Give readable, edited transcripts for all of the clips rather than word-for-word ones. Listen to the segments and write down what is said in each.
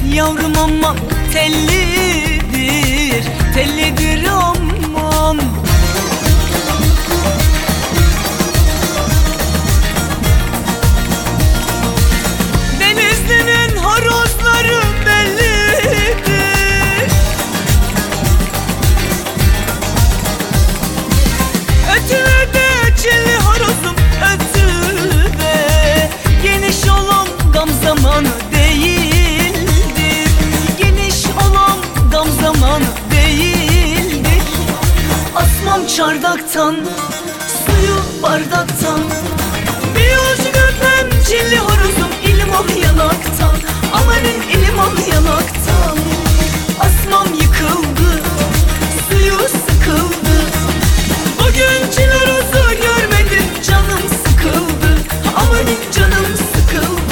Yavrum aman tellidir, tellidir aman. Denizli'nin horozları bellidir. Ötüver de çilli horozum ötü be. Geniş olan gam zamanı değildir. Geniş olan gam zamanı değildir. Asmam çardaktan, suyu bardaktan. Bir uç göpem çilli horozum, ilim ol yanaktan. Amanın ilim ol yanaktan. Asmam yıkıldı, suyu sıkıldı. Bugün çil horozu görmedim, canım sıkıldı. Amanın canım sıkıldı.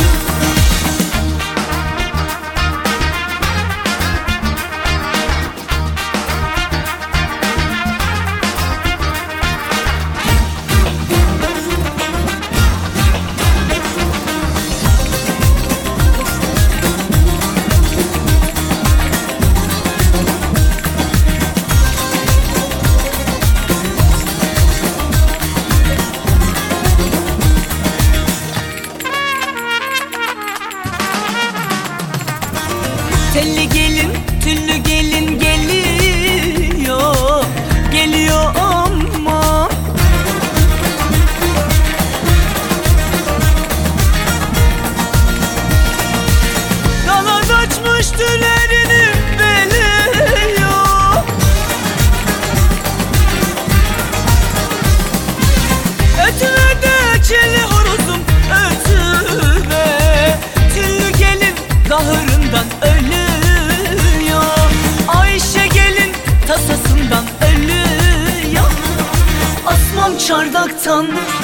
Telli gelin, tüllü gelin geliyor, geliyor ama. Dala kaçmış tülerini beliyor. Ötüver de çilli horozum ötü be. Tüllü gelin kahırından ölüyor. Ayşe gelin tasasından ölüyor. Asmam çardaktan,